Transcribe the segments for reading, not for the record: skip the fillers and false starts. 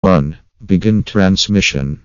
1. Begin transmission.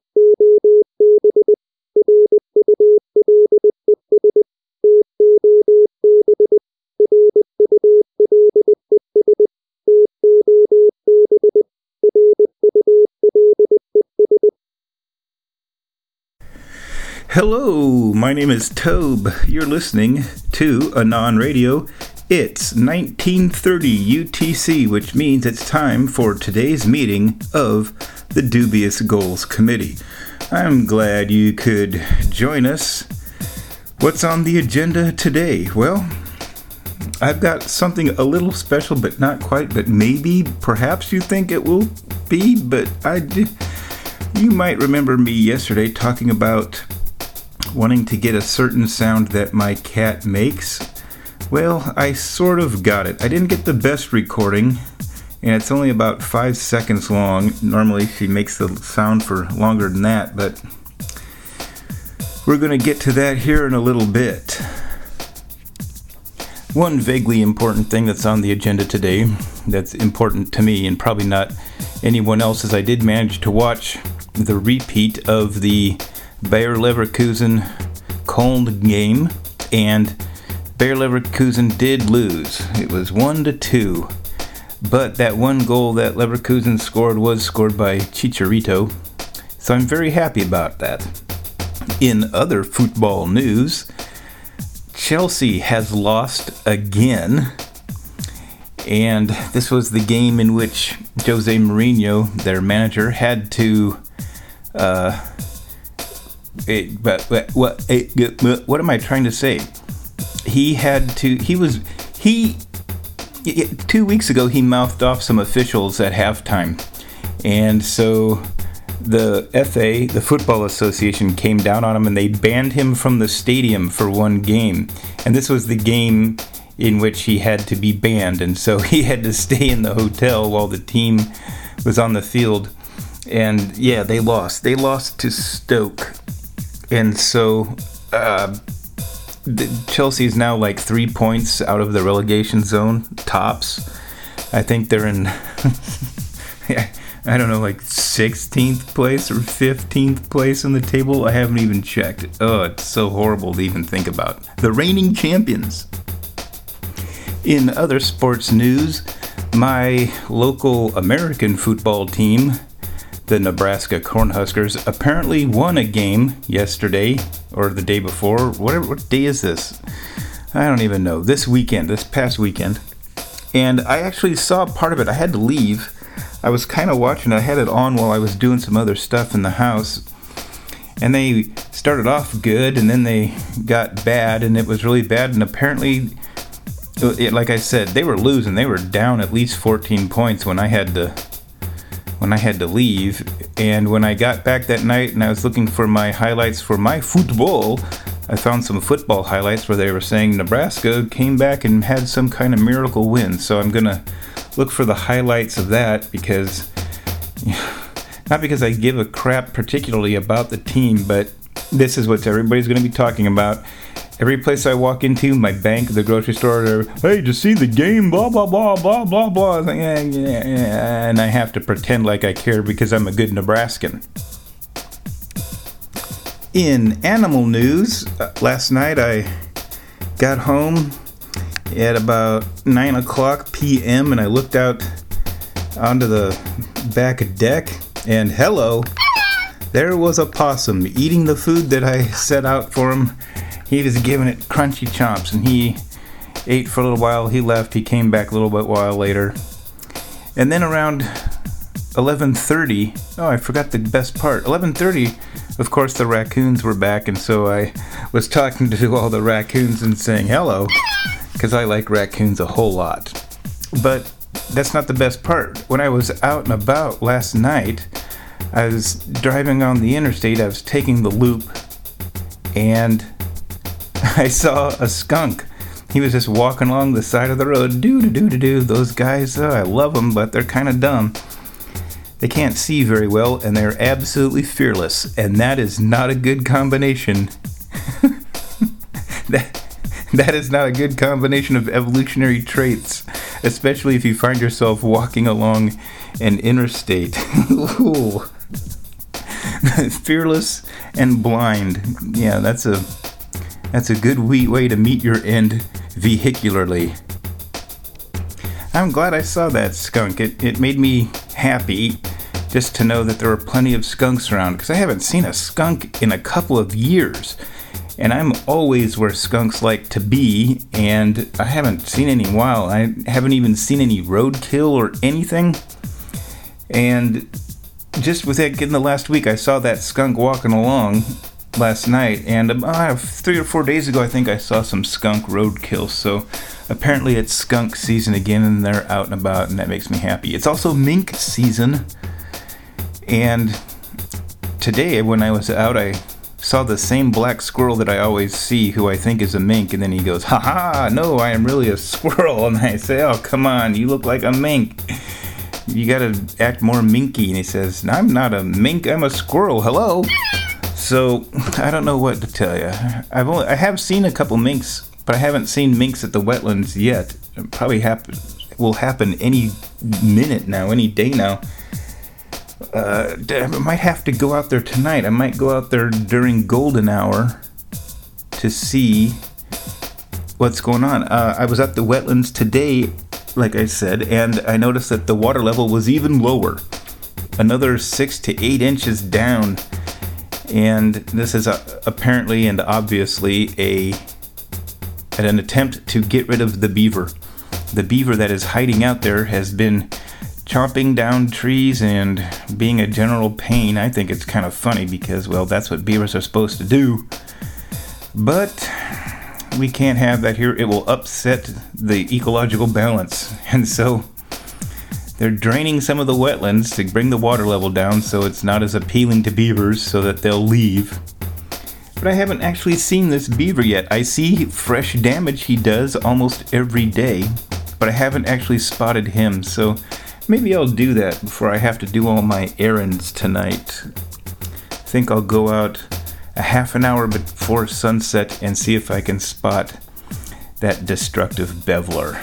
Hello, my name is Tobe. You're listening to Anon Radio. It's 1930 UTC, which means it's time for today's meeting of the Dubious Goals Committee. I'm glad you could join us. What's on the agenda today? Well, I've got something a little special, but not quite, but maybe, perhaps you think it will be, but you might remember me yesterday talking about wanting to get a certain sound that my cat makes. Well, I sort of got it. I didn't get the best recording, and it's only about 5 seconds long. Normally she makes the sound for longer than that, but we're going to get to that here in a little bit. One vaguely important thing that's on the agenda today, that's important to me and probably not anyone else, is I did manage to watch the repeat of the Bayer Leverkusen Köln game, and Bayer Leverkusen did lose. It was 1-2, but that one goal that Leverkusen scored was scored by Chicharito, so I'm very happy about that. In other football news, Chelsea has lost again, and this was the game in which Jose Mourinho, their manager, had to what am I trying to say? 2 weeks ago he mouthed off some officials at halftime, and so the FA, the Football Association, came down on him and they banned him from the stadium for one game, and this was the game in which he had to be banned, and so he had to stay in the hotel while the team was on the field. And yeah, they lost to Stoke. And so Chelsea is now like 3 points out of the relegation zone, tops. I think they're in, I don't know, like 16th place or 15th place in the table. I haven't even checked. Oh, it's so horrible to even think about. The reigning champions. In other sports news, my local American football team, the Nebraska Cornhuskers, apparently won a game yesterday, or the day before. What day is this? I don't even know. This past weekend. And I actually saw part of it. I had to leave. I was kind of watching. I had it on while I was doing some other stuff in the house. And they started off good, and then they got bad, and it was really bad. And apparently, like I said, they were losing. They were down at least 14 points when I had to leave. And when I got back that night and I was looking for my highlights for my football, I found some football highlights where they were saying Nebraska came back and had some kind of miracle win. So I'm gonna look for the highlights of that, because not because I give a crap particularly about the team, but this is what everybody's gonna be talking about. Every place I walk into, my bank, the grocery store, they're, hey, did you see the game? Blah, blah, blah, blah, blah, blah. Like, yeah. And I have to pretend like I care because I'm a good Nebraskan. In animal news, last night I got home at about 9 o'clock p.m. and I looked out onto the back deck, and hello, there was a possum eating the food that I set out for him. He was giving it crunchy chomps, and he ate for a little while. He left. He came back a little bit while later. And then around 11:30, I forgot the best part. 11:30, of course, the raccoons were back, and so I was talking to all the raccoons and saying hello, because I like raccoons a whole lot. But that's not the best part. When I was out and about last night, I was driving on the interstate. I was taking the loop, and I saw a skunk. He was just walking along the side of the road. Do. Those guys, I love them, but they're kind of dumb. They can't see very well, and they're absolutely fearless. And that is not a good combination. That is not a good combination of evolutionary traits. especially if you find yourself walking along an interstate. Ooh. Fearless and blind. Yeah, that's a good way to meet your end vehicularly. I'm glad I saw that skunk. It made me happy just to know that there were plenty of skunks around, because I haven't seen a skunk in a couple of years. And I'm always where skunks like to be, and I haven't seen any in a while. I haven't even seen any roadkill or anything. And just within the last week, I saw that skunk walking along last night, and 3 or 4 days ago, I think I saw some skunk roadkill. So apparently it's skunk season again, and they're out and about, and that makes me happy. It's also mink season, and today when I was out, I saw the same black squirrel that I always see, who I think is a mink, and then he goes, "Ha ha, no, I am really a squirrel." And I say, "Oh, come on, you look like a mink. You gotta act more minky." And he says, "I'm not a mink, I'm a squirrel, hello." So, I don't know what to tell you. I have seen a couple minks, but I haven't seen minks at the wetlands yet. It probably will happen any minute now, any day now. I might have to go out there tonight. I might go out there during golden hour to see what's going on. I was at the wetlands today, like I said, and I noticed that the water level was even lower, another 6 to 8 inches down. And this is apparently and obviously an attempt to get rid of the beaver. The beaver that is hiding out there has been chopping down trees and being a general pain. I think it's kind of funny because, well, that's what beavers are supposed to do. But we can't have that here. It will upset the ecological balance. And so they're draining some of the wetlands to bring the water level down so it's not as appealing to beavers, so that they'll leave. But I haven't actually seen this beaver yet. I see fresh damage he does almost every day, but I haven't actually spotted him. So maybe I'll do that before I have to do all my errands tonight. I think I'll go out a half an hour before sunset and see if I can spot that destructive beveler.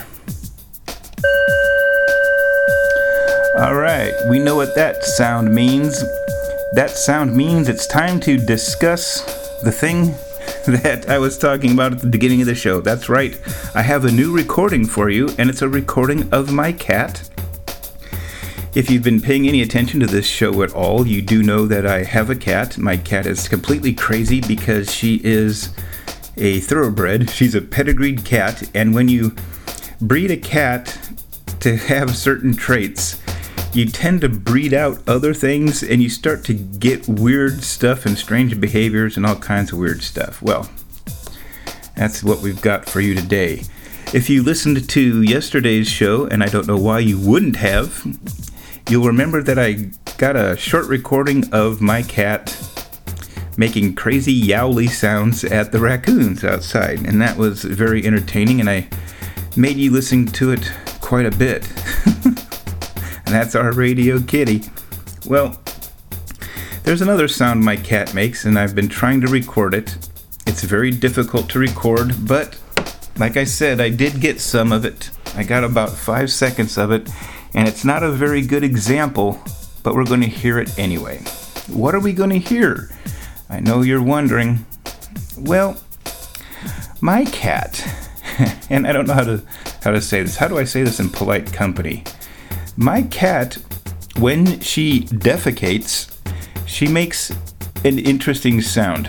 Alright, we know what that sound means. That sound means it's time to discuss the thing that I was talking about at the beginning of the show. That's right, I have a new recording for you, and it's a recording of my cat. If you've been paying any attention to this show at all, you do know that I have a cat. My cat is completely crazy because she is a thoroughbred. She's a pedigreed cat, and when you breed a cat to have certain traits, you tend to breed out other things, and you start to get weird stuff and strange behaviors and all kinds of weird stuff. Well, that's what we've got for you today. If you listened to yesterday's show, and I don't know why you wouldn't have, you'll remember that I got a short recording of my cat making crazy yowly sounds at the raccoons outside, and that was very entertaining, and I made you listen to it quite a bit. And that's our radio kitty. Well, there's another sound my cat makes, and I've been trying to record it. It's very difficult to record, but like I said, I did get some of it. I got about 5 seconds of it, and it's not a very good example, but we're going to hear it anyway. What are we going to hear? I know you're wondering. Well, my cat, and I don't know how to say this. How do I say this in polite company? My cat, when she defecates, she makes an interesting sound.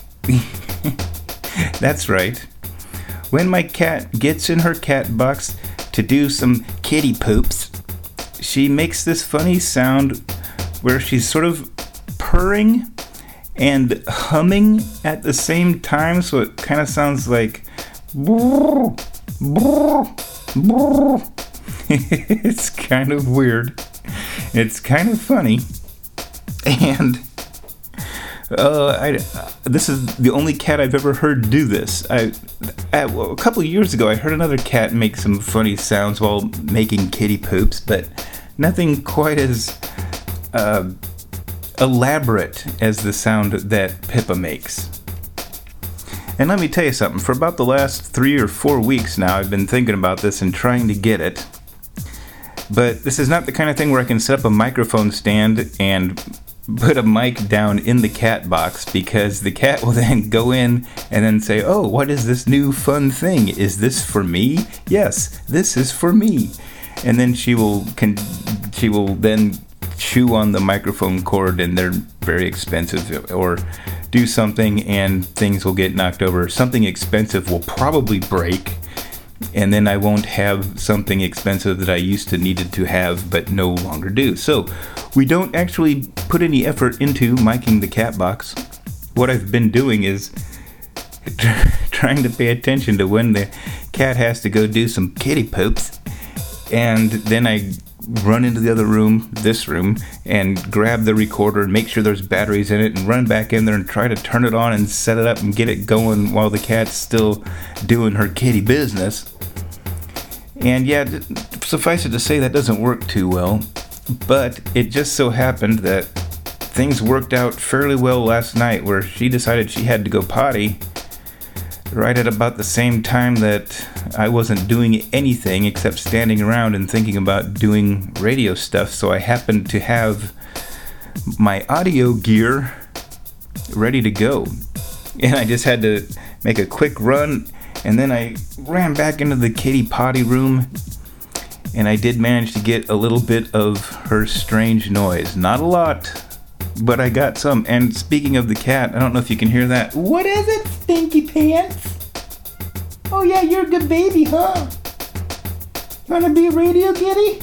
That's right. When my cat gets in her cat box to do some kitty poops, she makes this funny sound where she's sort of purring and humming at the same time, so it kind of sounds like brrr, brrr, brrr. It's kind of weird. It's kind of funny. And this is the only cat I've ever heard do this. A couple of years ago, I heard another cat make some funny sounds while making kitty poops, but nothing quite as elaborate as the sound that Pippa makes. And let me tell you something. For about the last 3 or 4 weeks now, I've been thinking about this and trying to get it. But this is not the kind of thing where I can set up a microphone stand and put a mic down in the cat box, because the cat will then go in and then say, oh, what is this new fun thing? Is this for me? Yes, this is for me. And then she will then chew on the microphone cord, and they're very expensive, or do something and things will get knocked over. Something expensive will probably break, and then I won't have something expensive that I used to needed to have but no longer do. So we don't actually put any effort into miking the cat box. What I've been doing is trying to pay attention to when the cat has to go do some kitty poops, and then I run into the other room, this room, and grab the recorder and make sure there's batteries in it, and run back in there and try to turn it on and set it up and get it going while the cat's still doing her kitty business. And yeah, suffice it to say, that doesn't work too well, but it just so happened that things worked out fairly well last night, where she decided she had to go potty right at about the same time that I wasn't doing anything except standing around and thinking about doing radio stuff. So I happened to have my audio gear ready to go, and I just had to make a quick run, and then I ran back into the kitty potty room, and I did manage to get a little bit of her strange noise. Not a lot, but I got some. And speaking of the cat, I don't know if you can hear that. What is it, Stinky Pants? Oh yeah, you're a good baby, huh? Wanna be a radio kitty?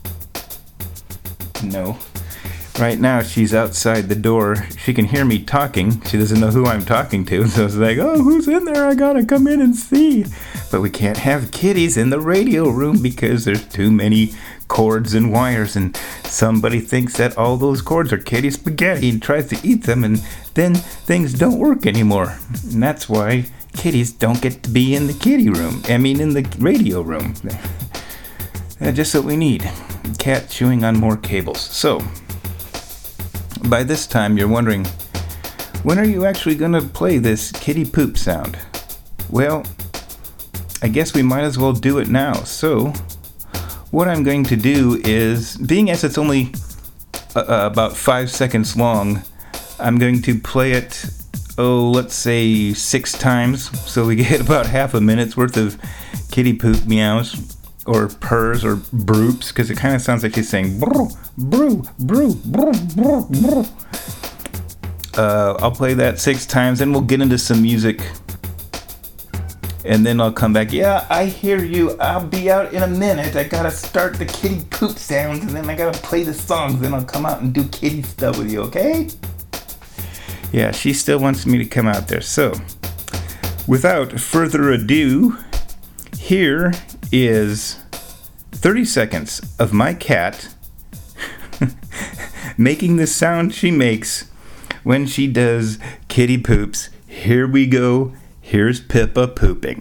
No. Right now she's outside the door. She can hear me talking. She doesn't know who I'm talking to, so it's like, oh, who's in there? I gotta come in and see. But we can't have kitties in the radio room because there's too many cords and wires, and somebody thinks that all those cords are kitty spaghetti and tries to eat them, and then things don't work anymore. And that's why kitties don't get to be in the kitty room. I mean, in the radio room. Just what we need. Cat chewing on more cables. So, by this time you're wondering, when are you actually going to play this kitty poop sound? Well, I guess we might as well do it now. So, what I'm going to do is, being as it's only about 5 seconds long, I'm going to play it, let's say 6 times, so we get about half a minute's worth of kitty poop meows, or purrs, or broops, because it kind of sounds like he's saying broo, broo, broo, broo, broo, broo. I'll play that 6 times, and we'll get into some music, and then I'll come back. Yeah, I hear you. I'll be out in a minute. I gotta start the kitty poop sounds, and then I gotta play the songs, then I'll come out and do kitty stuff with you, okay? Yeah, she still wants me to come out there. So, without further ado, here is 30 seconds of my cat making the sound she makes when she does kitty poops. Here we go. Here's Pippa pooping.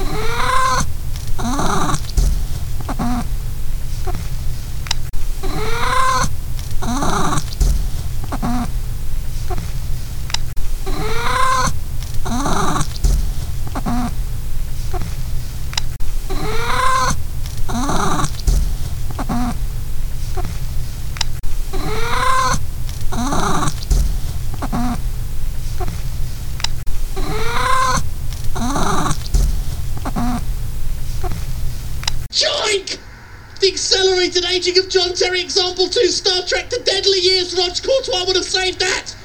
Joink! The accelerated aging of John Terry Example 2 Star Trek The Deadly Years. Rog Courtois would have saved that!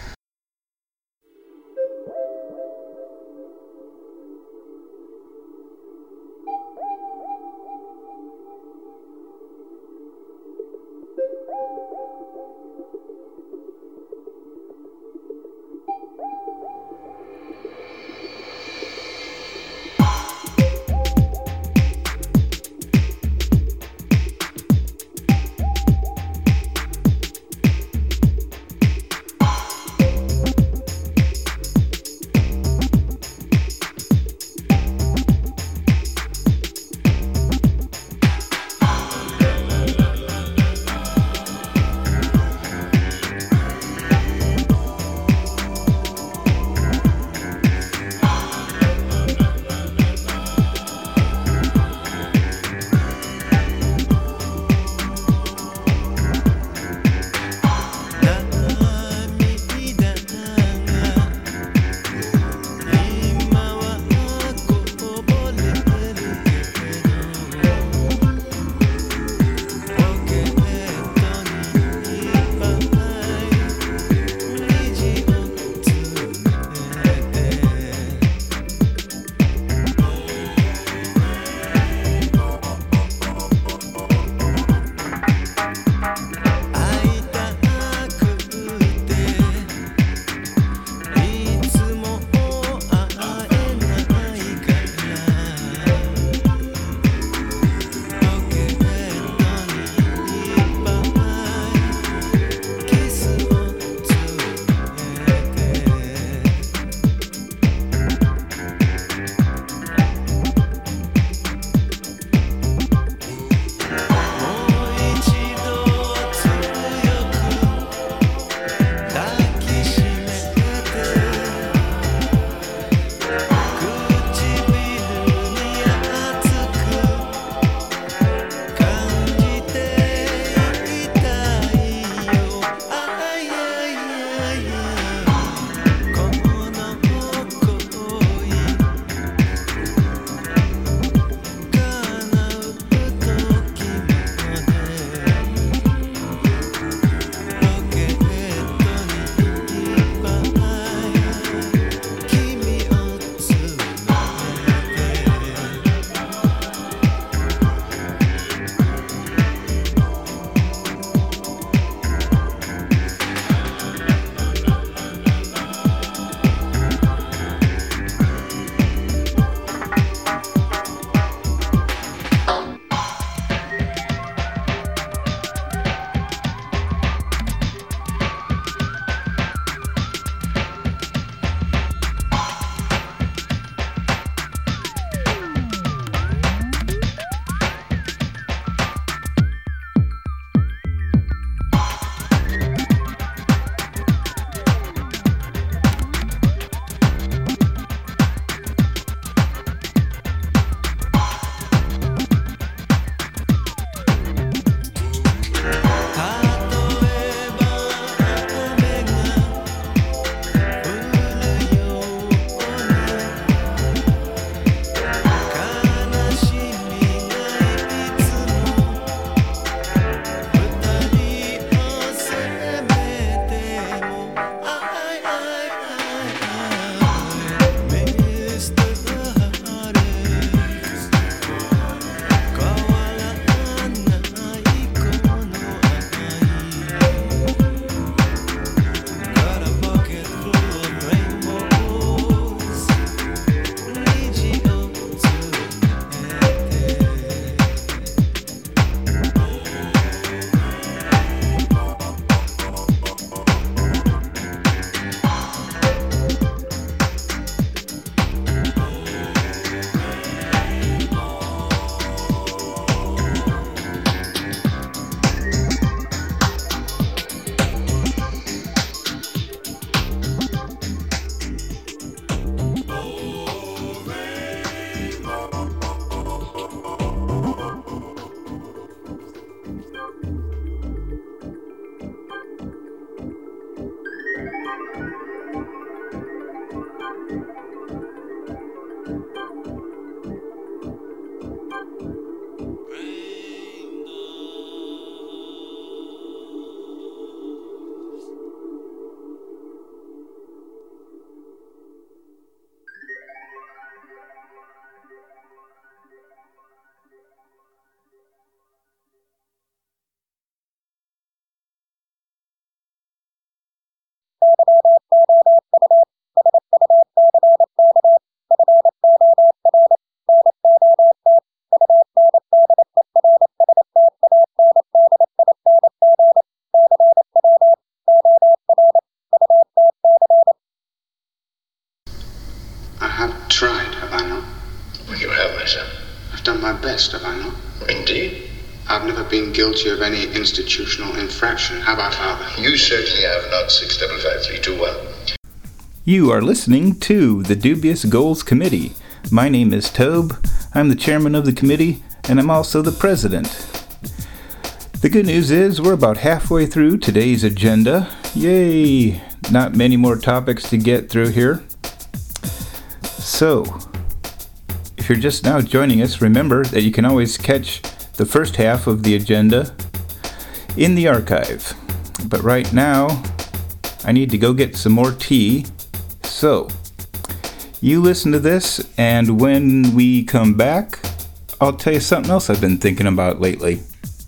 sir? I've done my best, have I not? Indeed. I've never been guilty of any institutional infraction. How about Father? You certainly have not, 655321. You are listening to the Dubious Goals Committee. My name is Tobe. I'm the chairman of the committee, and I'm also the president. The good news is we're about halfway through today's agenda. Yay! Not many more topics to get through here. So, if you're just now joining us, remember that you can always catch the first half of the agenda in the archive. But right now, I need to go get some more tea. So, you listen to this, and when we come back, I'll tell you something else I've been thinking about lately.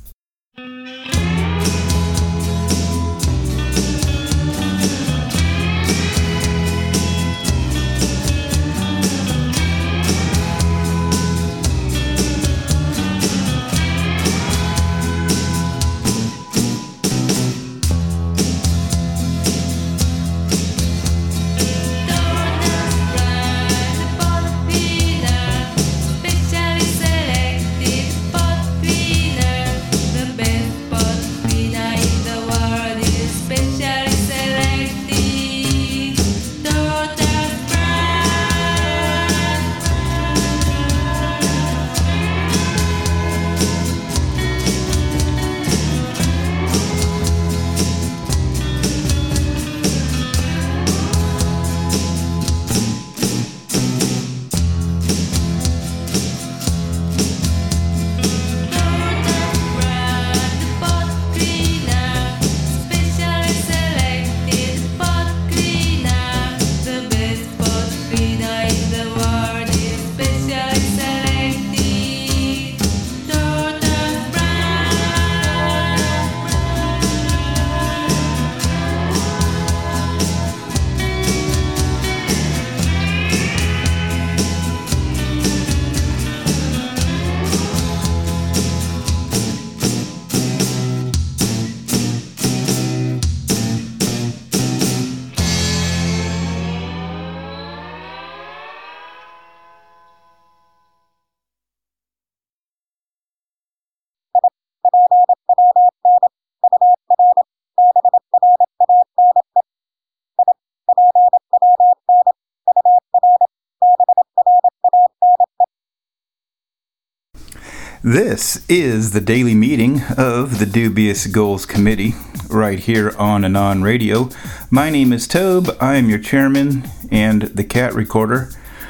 This is the daily meeting of the Dubious Goals Committee, right here on Anon Radio. My name is Tobe, I am your chairman and the cat recorder.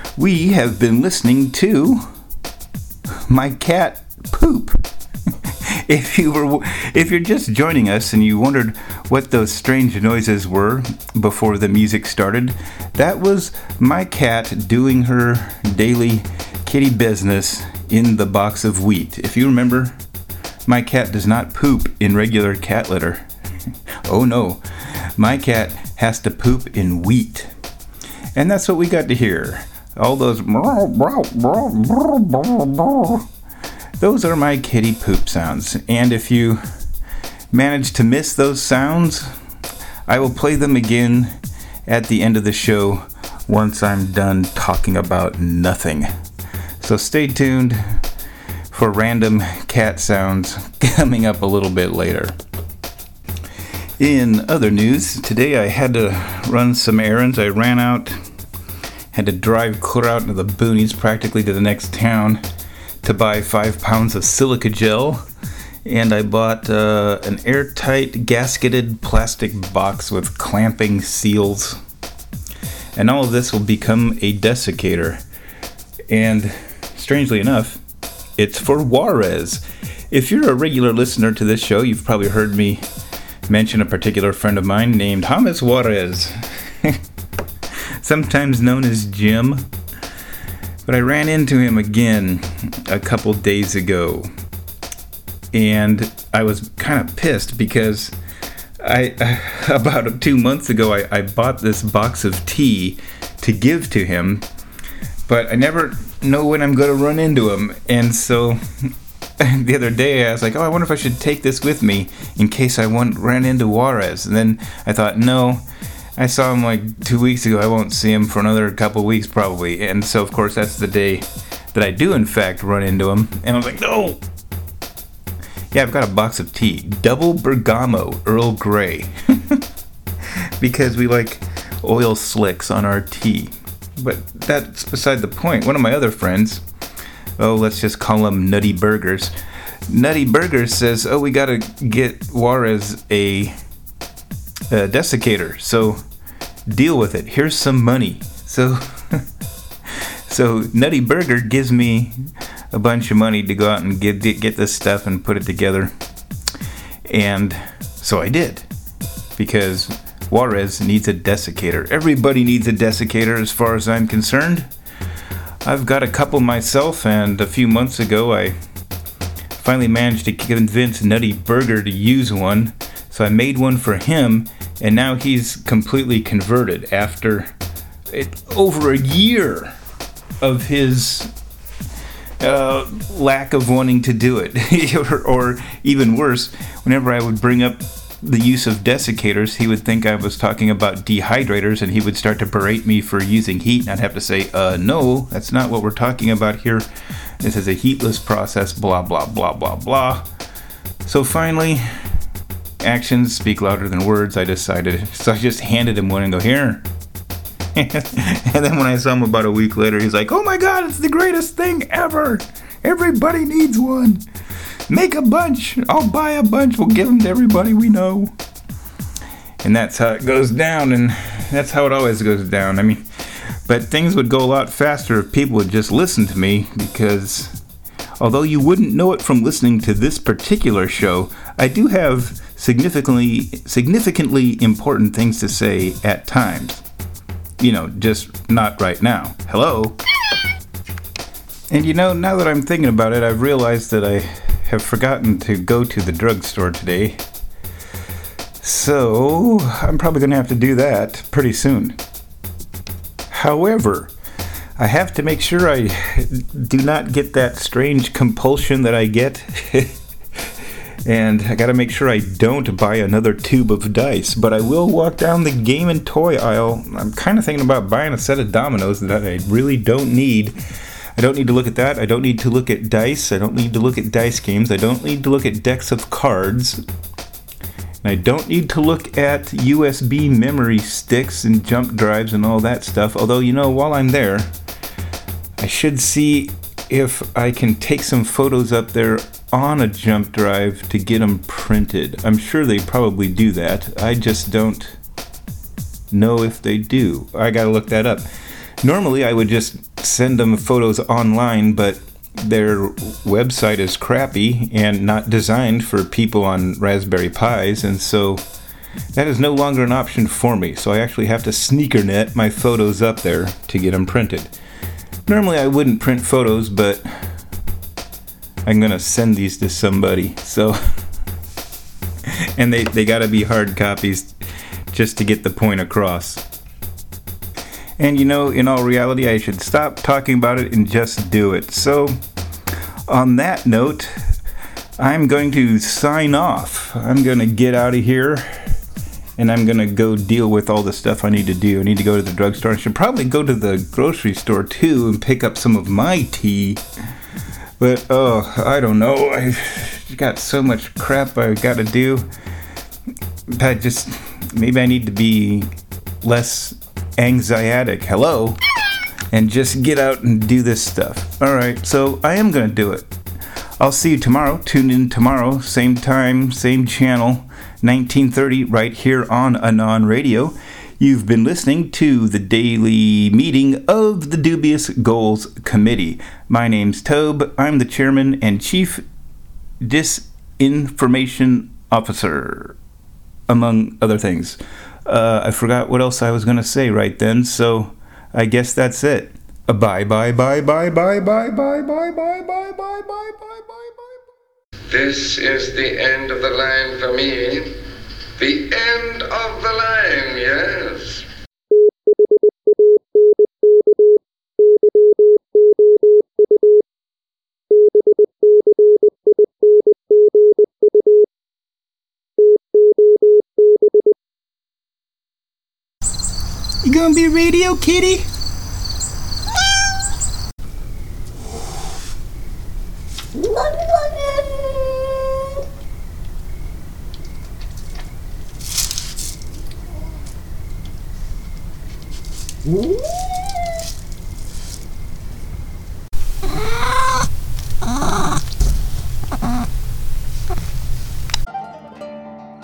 We have been listening to my cat poop. If you're just joining us and you wondered what those strange noises were before the music started, that was my cat doing her daily kitty business in the box of wheat. If you remember, my cat does not poop in regular cat litter. Oh no, my cat has to poop in wheat. And that's what we got to hear. All those are my kitty poop sounds. And if you manage to miss those sounds, I will play them again at the end of the show once I'm done talking about nothing. So stay tuned for random cat sounds coming up a little bit later. In other news, today I had to run some errands. I ran out, had to drive clear out into the boonies, practically to the next town, to buy 5 pounds of silica gel. And I bought an airtight gasketed plastic box with clamping seals. And all of this will become a desiccator. And strangely enough, it's for Juarez. If you're a regular listener to this show, you've probably heard me mention a particular friend of mine named James Juarez, sometimes known as Jim. But I ran into him again a couple days ago, and I was kind of pissed because about 2 months ago I bought this box of tea to give to him, but I never know when I'm going to run into him. And so the other day I was like, I wonder if I should take this with me in case I ran into Juarez. And then I thought, no, I saw him like 2 weeks ago. I won't see him for another couple weeks probably. And so of course that's the day that I do in fact run into him, and I was like, no! Yeah, I've got a box of tea. Double Bergamo Earl Grey. Because we like oil slicks on our tea. But that's beside the point. One of my other friends, let's just call him Nutty Burgers. Nutty Burgers says, we gotta get Juarez a desiccator. So deal with it. Here's some money. So Nutty Burger gives me a bunch of money to go out and get this stuff and put it together. And so I did. Because Juarez needs a desiccator. Everybody needs a desiccator as far as I'm concerned. I've got a couple myself, and a few months ago I finally managed to convince Nutty Burger to use one. So I made one for him, and now he's completely converted after over a year of his lack of wanting to do it. or even worse, whenever I would bring up the use of desiccators, he would think I was talking about dehydrators, and he would start to berate me for using heat, and I'd have to say, no, that's not what we're talking about here. This is a heatless process, blah, blah, blah, blah, blah. So finally, actions speak louder than words, I decided. So I just handed him one and go, here. And then when I saw him about a week later, he's like, oh my god, it's the greatest thing ever. Everybody needs one. Make a bunch. I'll buy a bunch. We'll give them to everybody we know. And that's how it goes down, and that's how it always goes down. I mean, but things would go a lot faster if people would just listen to me, because although you wouldn't know it from listening to this particular show, I do have significantly important things to say at times. Just not right now. Hello? And now that I'm thinking about it, I've realized that I have forgotten to go to the drugstore today. So I'm probably going to have to do that pretty soon. However, I have to make sure I do not get that strange compulsion that I get. And I got to make sure I don't buy another tube of dice. But I will walk down the game and toy aisle. I'm kind of thinking about buying a set of dominoes that I really don't need. I don't need to look at that. I don't need to look at dice. I don't need to look at dice games. I don't need to look at decks of cards. And I don't need to look at USB memory sticks and jump drives and all that stuff. Although, while I'm there, I should see if I can take some photos up there on a jump drive to get them printed. I'm sure they probably do that. I just don't know if they do. I gotta look that up. Normally I would just send them photos online, but their website is crappy and not designed for people on Raspberry Pis, and so that is no longer an option for me. So I actually have to sneakernet my photos up there to get them printed. Normally I wouldn't print photos, but I'm gonna send these to somebody. So, and they gotta be hard copies just to get the point across. And in all reality, I should stop talking about it and just do it. So, on that note, I'm going to sign off. I'm gonna get out of here, and I'm gonna go deal with all the stuff I need to do. I need to go to the drugstore. I should probably go to the grocery store too and pick up some of my tea. But, I don't know. I've got so much crap I've got to do. Maybe I need to be less anxietic. Hello? And just get out and do this stuff. Alright, so I am going to do it. I'll see you tomorrow. Tune in tomorrow. Same time, same channel. 1930 right here on Anon Radio. You've been listening to the daily meeting of the Dubious Goals Committee. My name's Tobe. I'm the chairman and chief disinformation officer, among other things. I forgot what else I was going to say right then, so I guess that's it. Bye, bye, bye, bye, bye, bye, bye, bye, bye, bye, bye, bye, bye, bye. This is the end of the line for me. The end of the line, yes. You gonna be Radio Kitty? Woo!